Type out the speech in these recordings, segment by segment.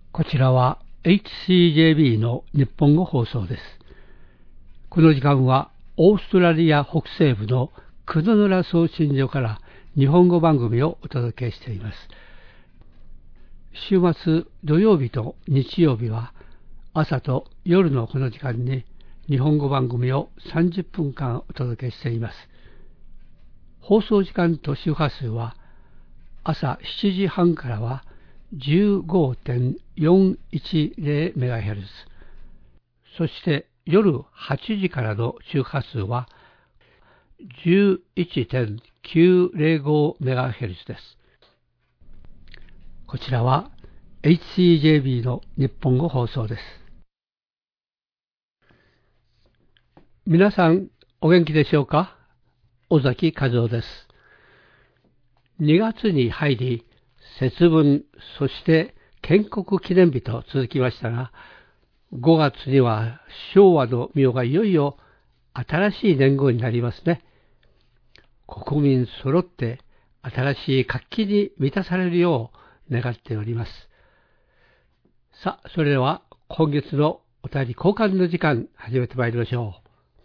こちらは HCJB の日本語放送です。この時間はオーストラリア北西部のクヌヌラ送信所から日本語番組をお届けしています。週末土曜日と日曜日は朝と夜のこの時間に日本語番組を30分間お届けしています。放送時間と周波数は朝7時半からは 15.410MHz、 そして夜8時からの周波数は 11.905MHz です。こちらは HCJB の日本語放送です。皆さんお元気でしょうか？尾崎和夫です。2月に入り、節分、そして建国記念日と続きましたが、5月には昭和の御代がいよいよ新しい年号になりますね。国民揃って新しい活気に満たされるよう願っております。さあ、それでは今月のお便り交換の時間始めてまいりましょう。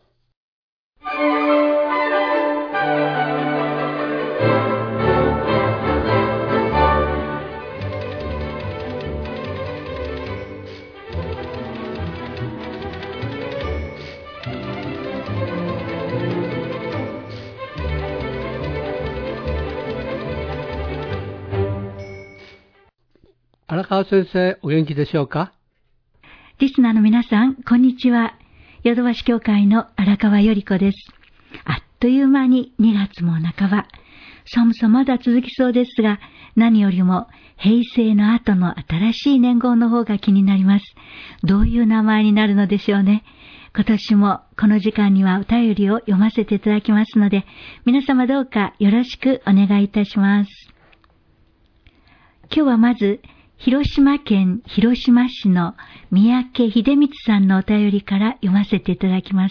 荒川先生、お元気でしょうか？ リスナーの皆さん、こんにちは。ヨドバシ協会の荒川より子です。あっという間に2月も半ば。寒さまだ続きそうですが、何よりも平成の後の新しい年号の方が気になります。どういう名前になるのでしょうね。今年もこの時間にはお便りを読ませていただきますので、皆様どうかよろしくお願いいたします。今日はまず、広島県広島市の三宅秀光さんのお便りから読ませていただきます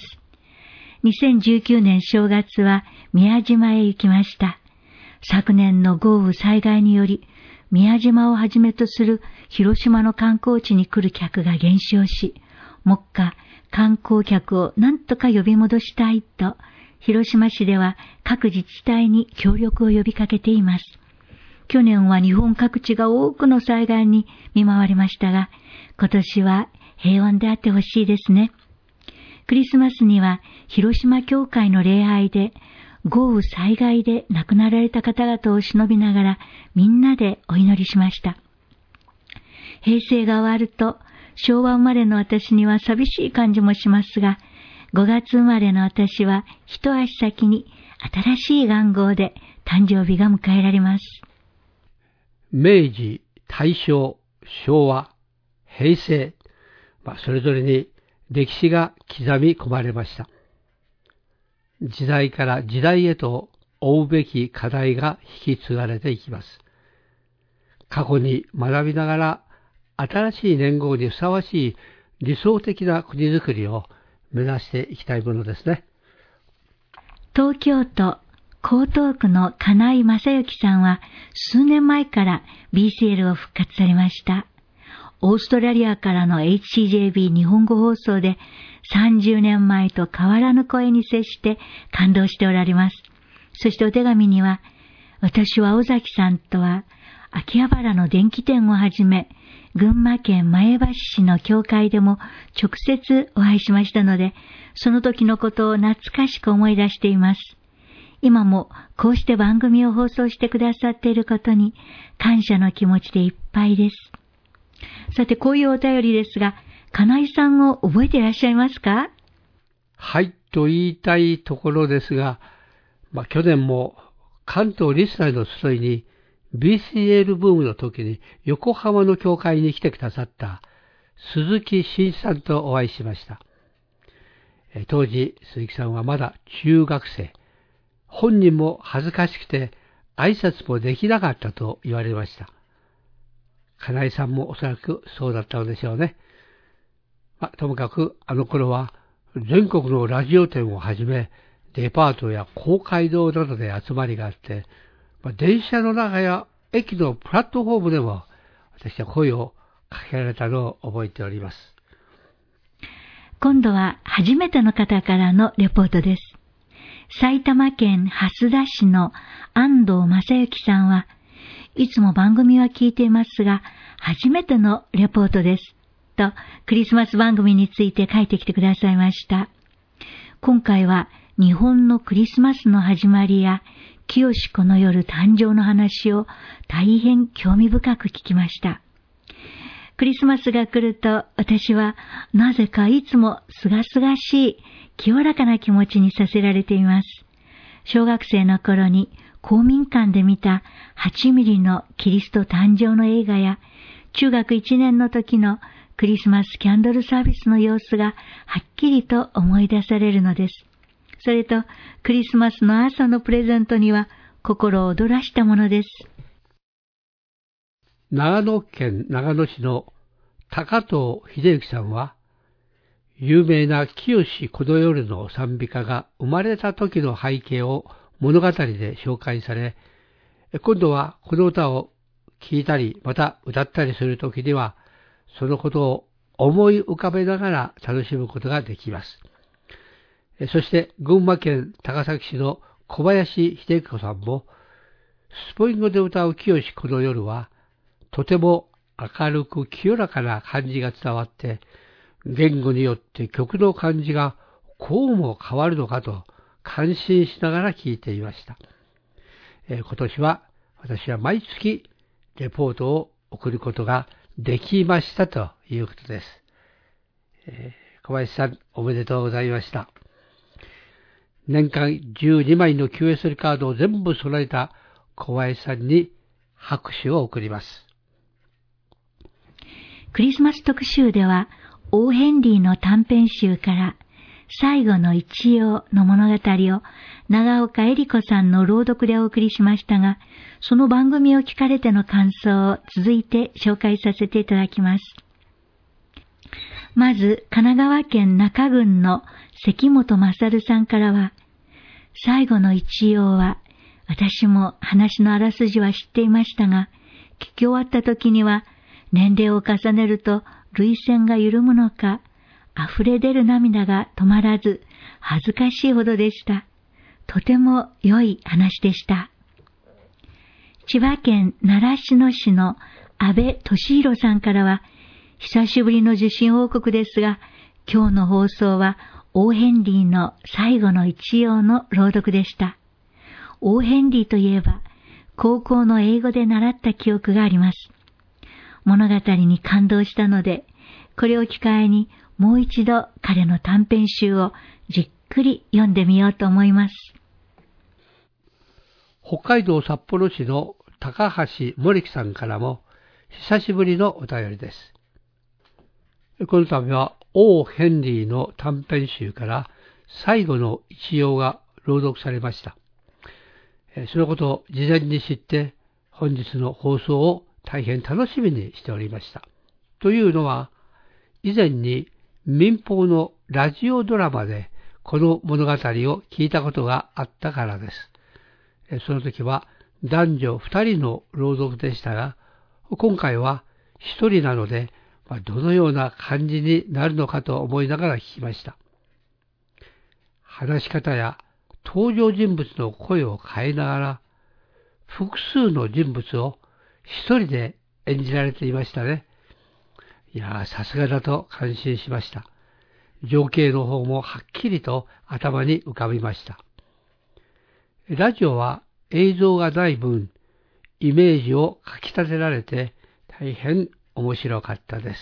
。2019年正月は宮島へ行きました。昨年の豪雨災害により、宮島をはじめとする広島の観光地に来る客が減少し、目下観光客を何とか呼び戻したいと、広島市では各自治体に協力を呼びかけています。去年は日本各地が多くの災害に見舞われましたが、今年は平穏であってほしいですね。クリスマスには広島教会の礼拝で豪雨災害で亡くなられた方々を偲びながらみんなでお祈りしました。平成が終わると昭和生まれの私には寂しい感じもしますが、5月生まれの私は一足先に新しい元号で誕生日が迎えられます。 明治、大正、昭和、平成、それぞれに歴史が刻み込まれました。時代から時代へと追うべき課題が引き継がれていきます。過去に学びながら新しい年号にふさわしい理想的な国づくりを目指していきたいものですね。 東京都江東区の金井正幸さんは数年前から BCL を復活されました。オーストラリアからの HCJB 日本語放送で30年前と変わらぬ声に接して感動しておられます。そしてお手紙には、私は尾崎さんとは秋葉原の電気店をはじめ、群馬県前橋市の教会でも直接お会いしましたので、その時のことを懐かしく思い出しています。今もこうして番組を放送してくださっていることに感謝の気持ちでいっぱいです。さて、こういうお便りですが、金井さんを覚えていらっしゃいますか？ はいと言いたいところですが、去年も関東リスナーの集いに BCL ブームの時に横浜の教会に来てくださった鈴木真一さんとお会いしました。当時鈴木さんはまだ中学生。本人も恥ずかしくて挨拶もできなかったと言われました。金井さんもおそらくそうだったのでしょうね。ともかくあの頃は全国のラジオ店をはじめデパートや公会堂などで集まりがあって、電車の中や駅のプラットフォームでも私は声をかけられたのを覚えております。 今度は初めての方からのレポートです。埼玉県蓮田市の安藤正幸さんは、いつも番組は聞いていますが、初めてのレポートです。と、クリスマス番組について書いてきてくださいました。今回は日本のクリスマスの始まりや、清子の夜誕生の話を大変興味深く聞きました。クリスマスが来ると私はなぜかいつもすがすがしい清らかな気持ちにさせられています。小学生の頃に公民館で見た8ミリのキリスト誕生の映画や中学1年の時のクリスマスキャンドルサービスの様子がはっきりと思い出されるのです。それとクリスマスの朝のプレゼントには心を躍らしたものです。 長野県長野市の高藤秀幸さんは、有名な清この夜の賛美歌が生まれた時の背景を物語で紹介され、今度はこの歌を聴いたり、また歌ったりする時には、そのことを思い浮かべながら楽しむことができます。そして群馬県高崎市の小林秀子さんも、スポイン語で歌う清この夜は、とても明るく清らかな感じが伝わって、言語によって曲の感じがこうも変わるのかと感心しながら聴いていました。今年は私は毎月レポートを送ることができましたということです。小林さんおめでとうございました。年間12枚の QSL カードを全部揃えた小林さんに拍手を送ります。 クリスマス特集では、オーヘンリーの短編集から最後の一葉の物語を長岡恵里子さんの朗読でお送りしましたが、その番組を聞かれての感想を続いて紹介させていただきます。まず、神奈川県中郡の関本勝さんからは、最後の一葉は、私も話のあらすじは知っていましたが、聞き終わった時には、年齢を重ねると涙腺が緩むのか、溢れ出る涙が止まらず、恥ずかしいほどでした。とても良い話でした。千葉県習志野市の安倍俊弘さんからは、久しぶりの受信報告ですが、今日の放送はオーヘンリーの最後の一葉の朗読でした。オーヘンリーといえば、高校の英語で習った記憶があります。物語に感動したので、これを機会にもう一度彼の短編集をじっくり読んでみようと思います。 北海道札幌市の高橋森木さんからも久しぶりのお便りです。この度はオー・ヘンリーの短編集から最後の一葉が朗読されました。そのことを事前に知って本日の放送を大変楽しみにしておりました。というのは、以前に民放のラジオドラマでこの物語を聞いたことがあったからです。その時は男女2人の朗読でしたが、今回は1人なので、どのような感じになるのかと思いながら聞きました。話し方や登場人物の声を変えながら、複数の人物を一人で演じられていましたね。いや、さすがだと感心しました。情景の方もはっきりと頭に浮かびました。ラジオは映像がない分、イメージをかき立てられて大変面白かったです。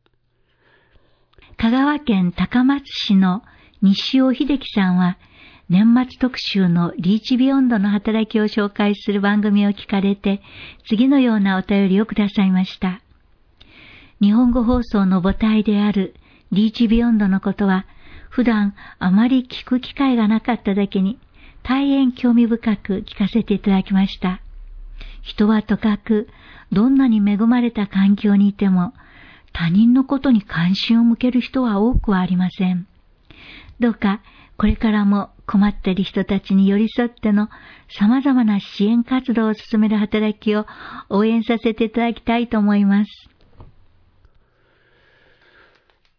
香川県高松市の西尾秀樹さんは、年末特集のリーチビヨンドの働きを紹介する番組を聞かれて、次のようなお便りをくださいました。日本語放送の母体であるリーチビヨンドのことは、普段あまり聞く機会がなかっただけに、大変興味深く聞かせていただきました。人はとかく、どんなに恵まれた環境にいても、他人のことに関心を向ける人は多くはありません。どうか、これからも困っている人たちに寄り添っての様々な支援活動を進める働きを応援させていただきたいと思います。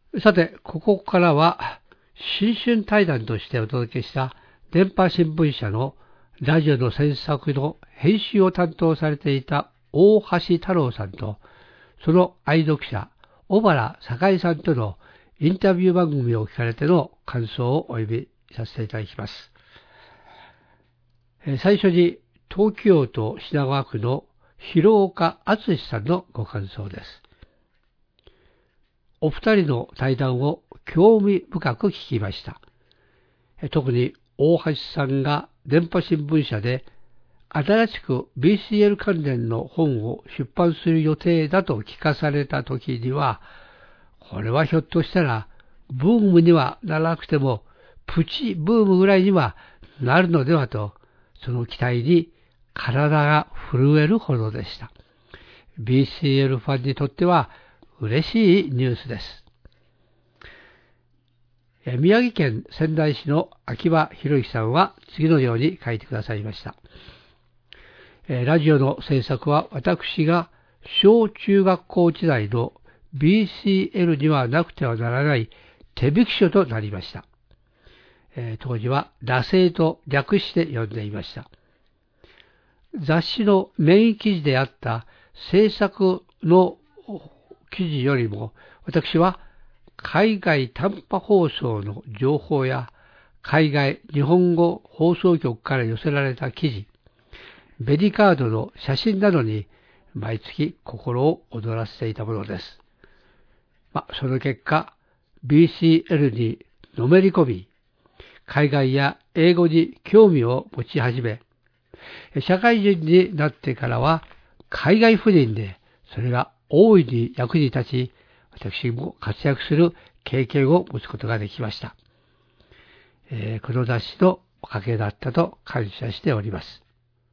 さて、ここからは新春対談としてお届けした電波新聞社のラジオの制作の編集を担当されていた大橋太郎さんと、その愛読者、小原栄さんとのインタビュー番組を聞かれての感想をお呼びさせていただきます。最初に東京都品川区の広岡敦さんのご感想です。お二人の対談を興味深く聞きました。特に大橋さんが電波新聞社で新しく BCL 関連の本を出版する予定だと聞かされた時には、これはひょっとしたらブームにはならなくてもプチブームぐらいにはなるのではと、その期待に体が震えるほどでした。BCL ファンにとっては嬉しいニュースです。宮城県仙台市の秋葉博之さんは次のように書いてくださいました。ラジオの制作は私が小中学校時代の BCL にはなくてはならない手引き書となりました。当時は惰性と略して呼んでいました。雑誌のメイン記事であった制作の記事よりも、私は海外短波放送の情報や海外日本語放送局から寄せられた記事、ベリカードの写真などに毎月心を躍らせていたものです。その結果、BCL にのめり込み、海外や英語に興味を持ち始め、社会人になってからは海外赴任でそれが大いに役に立ち、私も活躍する経験を持つことができました。この雑誌のおかげだったと感謝しております。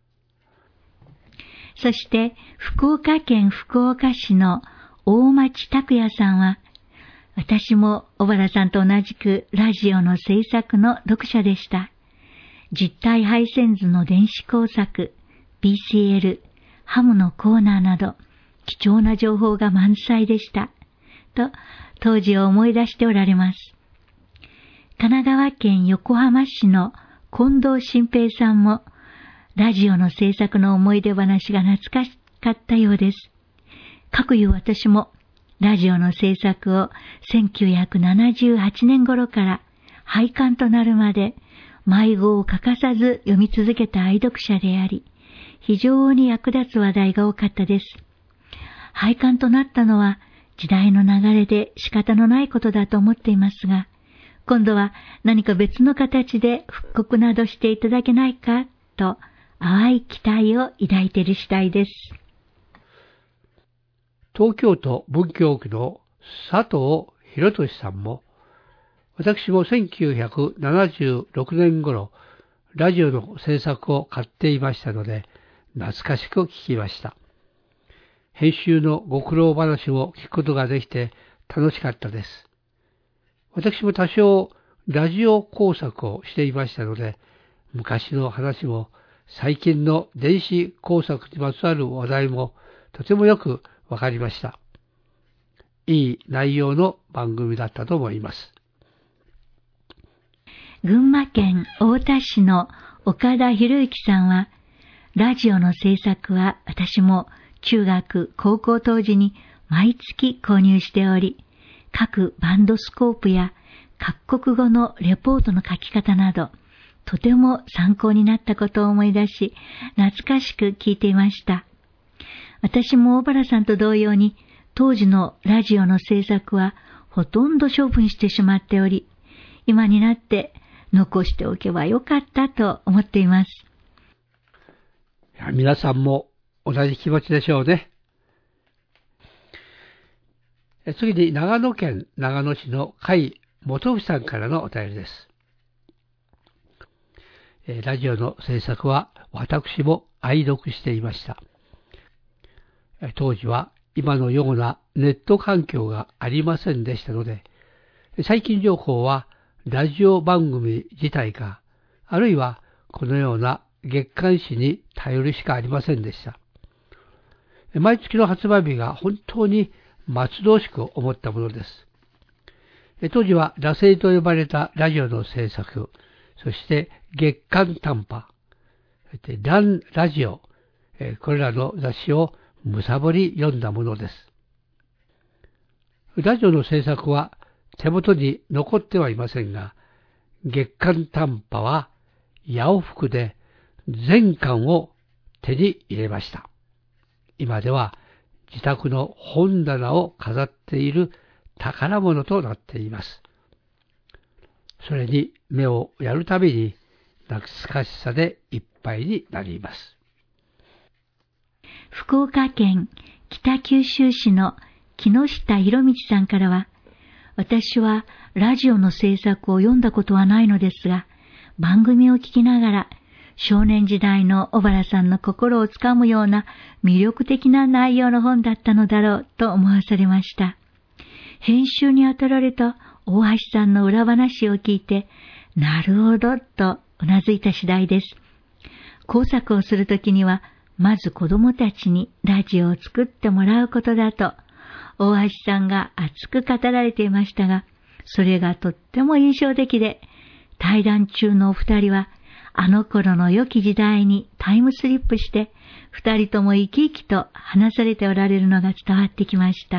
そして福岡県福岡市の大町拓也さんは、私も小原さんと同じくラジオの制作の読者でした。実体配線図の電子工作、BCL、ハムのコーナーなど、貴重な情報が満載でした。と、当時を思い出しておられます。神奈川県横浜市の近藤新平さんも、ラジオの制作の思い出話が懐かしかったようです。かくいう私も、ラジオの制作を1978年頃から廃刊となるまで、迷子を欠かさず読み続けた愛読者であり、非常に役立つ話題が多かったです。廃刊となったのは時代の流れで仕方のないことだと思っていますが、今度は何か別の形で復刻などしていただけないかと淡い期待を抱いている次第です。 東京都文京区の佐藤博俊さんも、私も1976年頃、ラジオの制作を買っていましたので、懐かしく聞きました。編集のご苦労話を聞くことができて楽しかったです。私も多少ラジオ工作をしていましたので、昔の話も最近の電子工作にまつわる話題もとてもよくわかりました。いい内容の番組だったと思います。 群馬県太田市の岡田博之さんは、ラジオの制作は私も中学、高校当時に毎月購入しており、各バンドスコープや各国語のレポートの書き方など、とても参考になったことを思い出し、懐かしく聞いていました。私も大原さんと同様に、当時のラジオの制作はほとんど処分してしまっており、今になって残しておけばよかったと思っています。 皆さんも同じ気持ちでしょうね。次に長野県長野市の甲斐元夫さんからのお便りです。ラジオの制作は私も愛読していました。当時は今のようなネット環境がありませんでしたので、最近情報はラジオ番組自体か、あるいはこのような月刊誌に頼るしかありませんでした。毎月の発売日が本当に待ち遠しく思ったものです。 当時は惰性と呼ばれたラジオの制作、そして月刊短波、ランラジオ、これらの雑誌を貪り読んだものです。ラジオの制作は手元に残ってはいませんが、月刊短波は八百福で全巻を手に入れました。今では自宅の本棚を飾っている宝物となっています。それに目をやるたびに懐かしさでいっぱいになります。 福岡県北九州市の木下博道さんからは、私はラジオの制作を読んだことはないのですが、番組を聞きながら少年時代の小原さんの心をつかむような魅力的な内容の本だったのだろうと思わされました。編集に当たられた大橋さんの裏話を聞いて、なるほどとうなずいた次第です。工作をするときには、まず子供たちにラジオを作ってもらうことだと、大橋さんが熱く語られていましたが、それがとっても印象的で、対談中のお二人は、あの頃の良き時代にタイムスリップして、二人とも生き生きと話されておられるのが伝わってきました。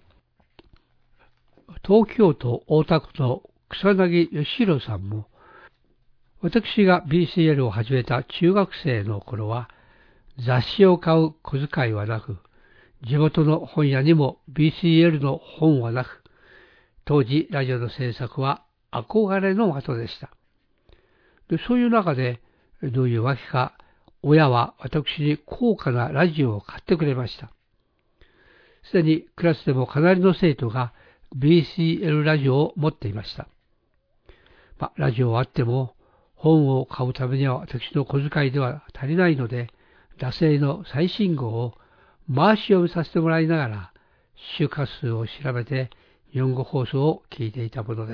東京都大田区の草薙義弘さんも、私が BCL を始めた中学生の頃は、雑誌を買う小遣いはなく、地元の本屋にも BCL の本はなく、当時ラジオの制作は憧れの的でした。そういう中で、どういうわけか、親は私に高価なラジオを買ってくれました。すでにクラスでもかなりの生徒が BCL ラジオを持っていました。ラジオはあっても、本を買うためには私の小遣いでは足りないので、惰性の最新号を回し読みさせてもらいながら、周波数を調べて日本語放送を聞いていたものです。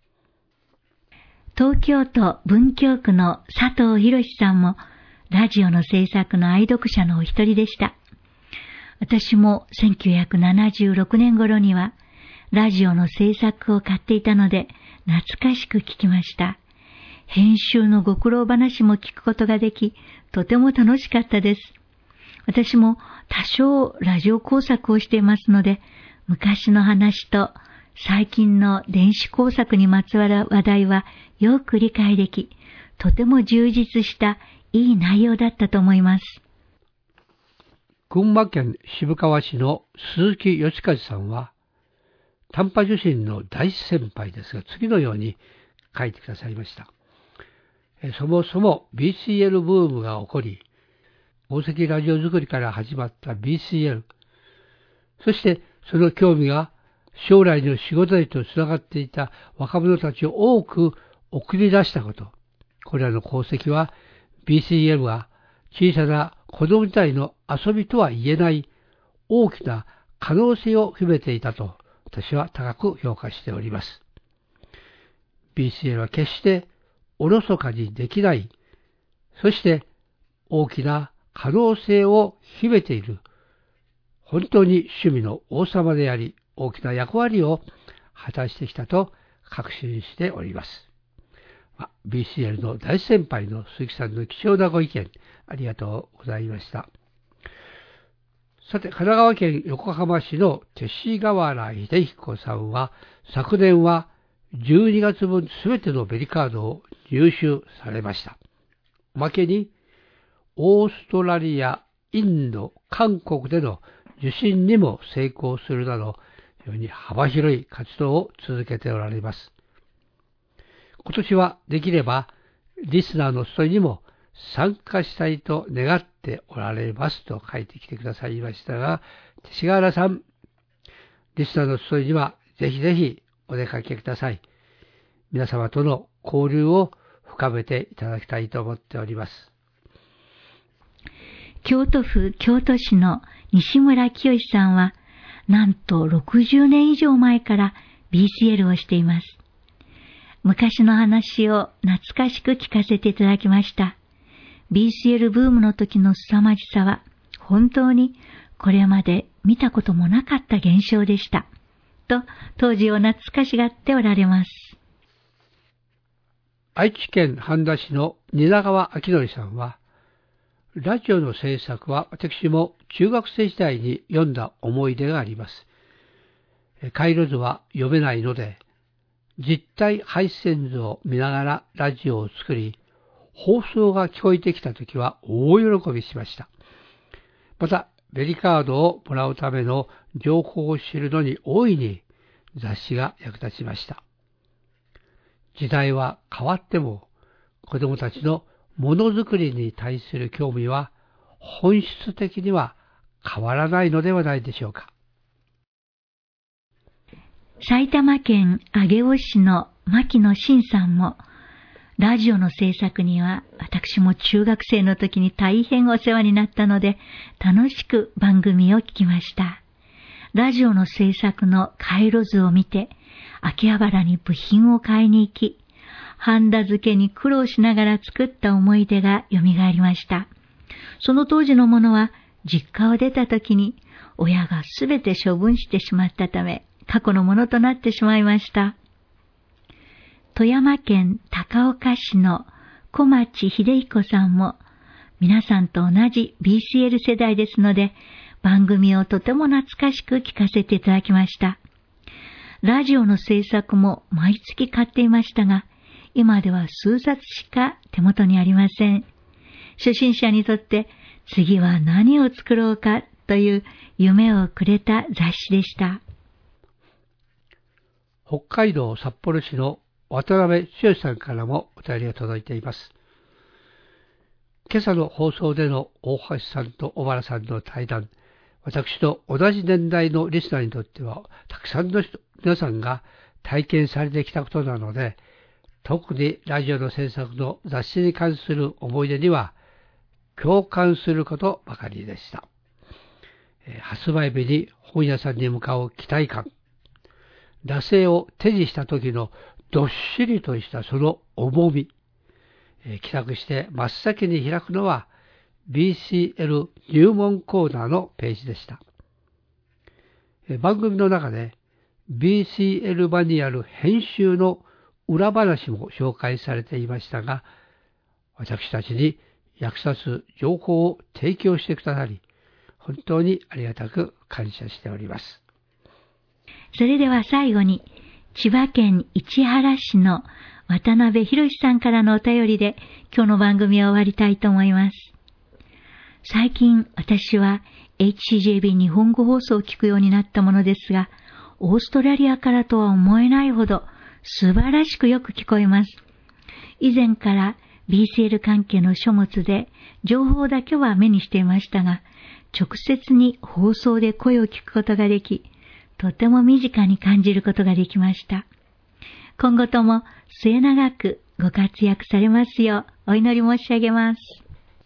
東京都文京区の佐藤博さんも、ラジオの制作の愛読者のお一人でした。私も1976年頃には、ラジオの制作を買っていたので、懐かしく聞きました。編集のご苦労話も聞くことができ、とても楽しかったです。私も多少ラジオ工作をしていますので、昔の話と最近の電子工作にまつわる話題はよく理解でき、とても充実したいい内容だったと思います。 群馬県渋川市の鈴木義和さんは、短波受信の大先輩ですが、次のように書いてくださいました。そもそも BCL ブームが起こり、宝石ラジオ作りから始まった BCL、そしてその興味が将来の仕事へとつながっていた若者たちを多く送り出したこと。これらの功績は BCL は小さな子供時代の遊びとは言えない大きな可能性を秘めていたと私は高く評価しております。BCL は決しておろそかにできない、そして大きな可能性を秘めている、本当に趣味の王様であり、大きな役割を果たしてきたと確信しております。BCL の大先輩の鈴木さんの貴重なご意見、ありがとうございました。さて、神奈川県横浜市の勅使河原秀彦さんは、昨年は12月分すべてのベリカードを入手されました。おまけに、オーストラリア、インド、韓国での受信にも成功するなど、非常に幅広い活動を続けておられます。今年はできれば、リスナーの人にも参加したいと願っておられますと書いてきてくださいましたが、勅使河原さん、リスナーの人にはぜひぜひお出かけください。皆様との交流を深めていただきたいと思っております。 京都府京都市の西村清さんは、なんと60年以上前から BCL をしています。昔の話を懐かしく聞かせていただきました。BCL ブームの時の凄まじさは、本当にこれまで見たこともなかった現象でした。 と当時を懐かしがっておられます。 愛知県半田市の蜷川明則さんは、ラジオの制作は私も中学生時代に読んだ思い出があります。回路図は読めないので、実体配線図を見ながらラジオを作り、放送が聞こえてきたときは大喜びしました。また、ベリカードをもらうための情報を知るのに大いに雑誌が役立ちました。時代は変わっても、子供たちのものづくりに対する興味は本質的には変わらないのではないでしょうか。 埼玉県上尾市の牧野真さんも、ラジオの制作には私も中学生の時に大変お世話になったので、楽しく番組を聞きました。ラジオの制作の回路図を見て、秋葉原に部品を買いに行き、ハンダ付けに苦労しながら作った思い出が蘇りました。その当時のものは実家を出た時に親がすべて処分してしまったため、過去のものとなってしまいました。富山県高岡市の小町秀彦さんも、皆さんと同じ BCL 世代ですので、番組をとても懐かしく聞かせていただきました。ラジオの制作も毎月買っていましたが、今では数冊しか手元にありません。初心者にとって次は何を作ろうかという夢をくれた雑誌でした。 北海道札幌市の渡辺剛さんからもお便りが届いています。今朝の放送での大橋さんと小原さんの対談、私と同じ年代のリスナーにとってはたくさんの皆さんが体験されてきたことなので、特にラジオの制作の雑誌に関する思い出には共感することばかりでした。発売日に本屋さんに向かう期待感、惰性を手にした時のどっしりとしたその重み、帰宅して真っ先に開くのは BCL 入門コーナーのページでした。番組の中で BCL マニュアル編集の裏話も紹介されていましたが、私たちに役立つ情報を提供してくださり、本当にありがたく感謝しております。 それでは最後に、千葉県市原市の渡辺博さんからのお便りで今日の番組を終わりたいと思います。最近私は HCJB 日本語放送を聞くようになったものですが、オーストラリアからとは思えないほど素晴らしくよく聞こえます。以前から BCL 関係の書物で情報だけは目にしていましたが、直接に放送で声を聞くことができ、とても身近に感じることができました。今後とも末永くご活躍されますようお祈り申し上げます。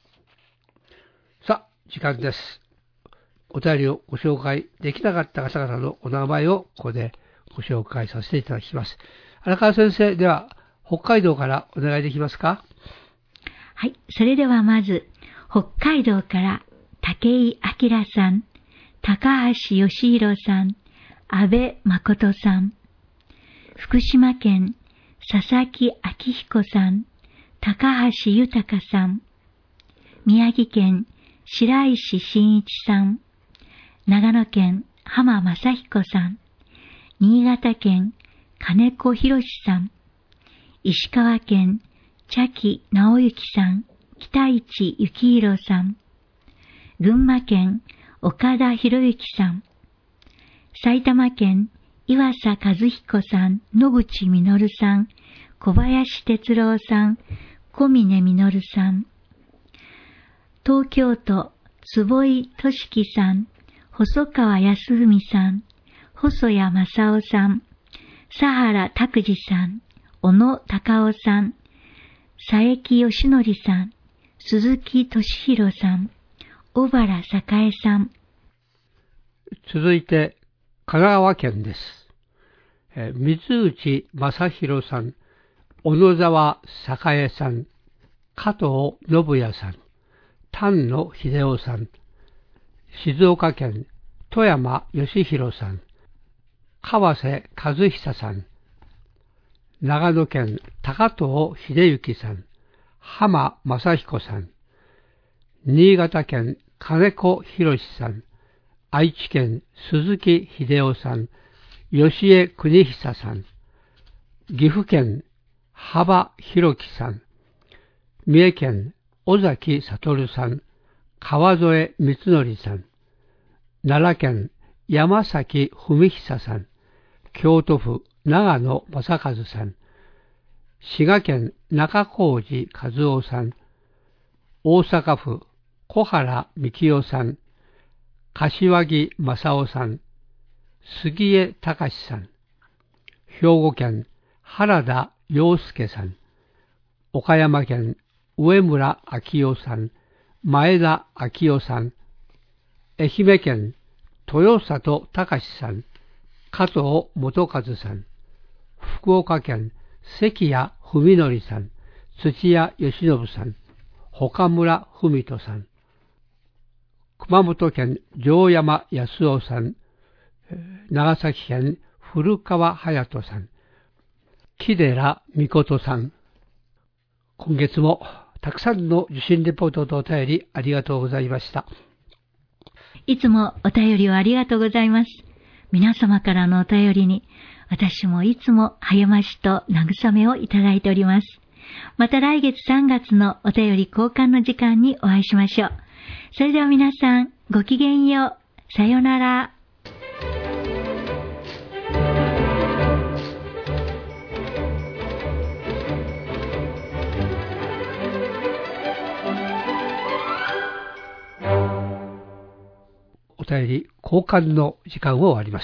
さあ、時間です。お便りをご紹介できなかった方々のお名前をここでご紹介させていただきます。荒川先生、では北海道からお願いできますか？ はい、それではまず北海道から武井明さん、高橋義弘さん、安倍誠さん、福島県佐々木明彦さん、高橋豊さん、宮城県白石真一さん、長野県浜正彦さん、新潟県金子博さん、石川県茶木直之さん、北市幸宏さん、群馬県岡田博之さん、埼玉県岩佐和彦さん、野口実さん、小林哲郎さん、小峰実さん、東京都坪井俊樹さん、細川康文さん、細谷正夫さん、佐原拓司さん、小野隆夫さん、佐伯義則さん、鈴木俊弘さん、小原栄さん。 続いて神奈川県です。水内正弘さん、小野沢栄さん、加藤信也さん、丹野秀夫さん、静岡県富山義弘さん、 川瀬和久さん、長野県高藤秀幸さん、浜正彦さん、新潟県金子博さん、愛知県鈴木秀夫さん、吉江邦久さん、岐阜県幅弘樹さん、三重県尾崎悟さん、川添光則さん、奈良県山崎文久さん、京都府長野正和さん、滋賀県中小路和夫さん、大阪府小原幹夫さん、柏木正夫さん、杉江隆さん、兵庫県原田洋介さん、岡山県上村昭夫さん、前田昭夫さん、愛媛県豊里隆さん、加藤元和さん、福岡県関谷文則さん、土屋義信さん、岡村文人さん、熊本県城山康夫さん、長崎県古川隼人さん、木寺美琴さん、今月もたくさんの受信レポートとお便りありがとうございました。 いつもお便りをありがとうございます。皆様からのお便りに、私もいつも励ましと慰めをいただいております。また来月3月のお便り交換の時間にお会いしましょう。それでは皆さん、ごきげんよう。さよなら。 お便り交換の時間を終わります。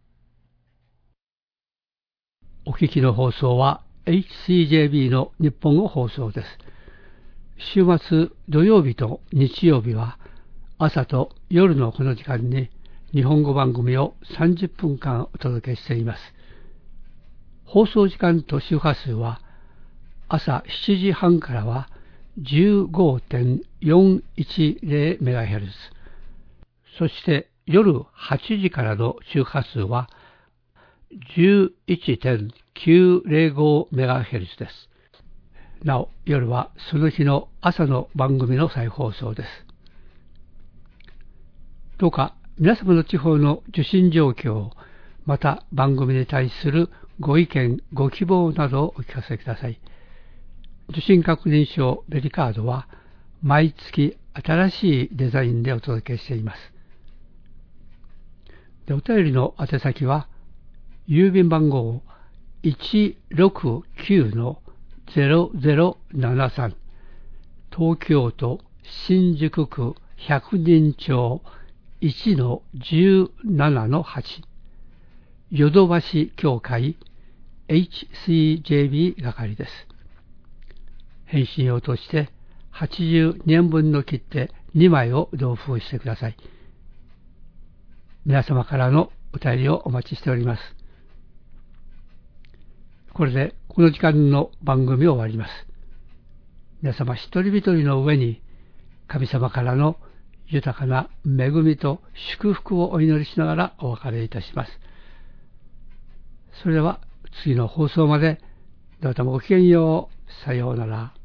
お聞きの放送は HCJB の日本語放送です。週末土曜日と日曜日は朝と夜のこの時間に日本語番組を30分間お届けしています。放送時間と周波数は朝7時半からは 15.410MHz、そして夜8時からの周波数は 11.905MHz です。なお、夜はその日の朝の番組の再放送です。どうか皆様の地方の受信状況、また番組に対するご意見、ご希望などをお聞かせください。受信確認証ベリカードは毎月新しいデザインでお届けしています。お便りの宛先は郵便番号 169-0073 東京都新宿区百人町 1-17-8 ヨドバシ協会 HCJB 係です。返信用として80年分の切手2枚を同封してください。皆様からのお便りをお待ちしております。これでこの時間の番組を終わります。皆様一人一人の上に神様からの豊かな恵みと祝福をお祈りしながらお別れいたします。それでは次の放送までどうぞごきげんよう。さようなら。